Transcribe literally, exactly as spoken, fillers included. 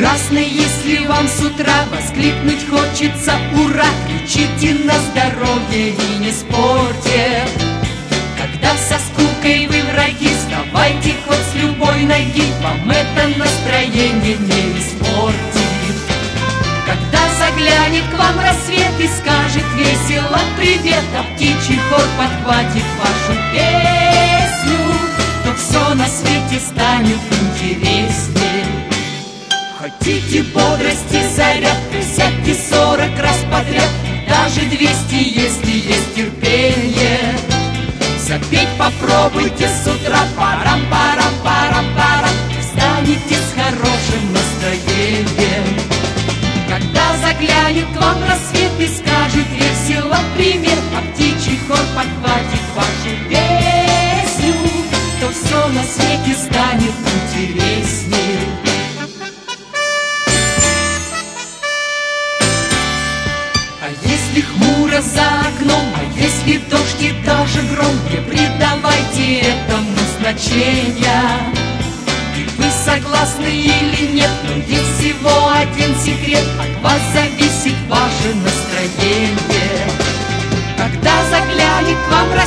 Прекрасно, если вам с утра воскликнуть хочется «Ура!» Кричите на здоровье и не спорьте. Когда со скукой вы враги, вставайте хоть с любой ноги, вам это настроение не испортит. Когда заглянет к вам рассвет и скажет весело привет, а птичий хор подхватит вашу песню, то все на свете станет интереснее. Хотите бодрости, зарядка, сядьте сорок раз подряд, даже двести, если есть терпение. Запеть попробуйте с утра, парам-парам-парам-парам, встанете с хорошим настроением. Когда заглянет к вам рассвет и скажет весело привет, а птичий хор подхватит вашу песню, то все на свете станет интереснее. А если хмуро за окном, а если дождь и даже гром, не придавайте этому значения. Вы согласны или нет, но есть всего один секрет: от вас зависит ваше настроение. Когда заглянет к вам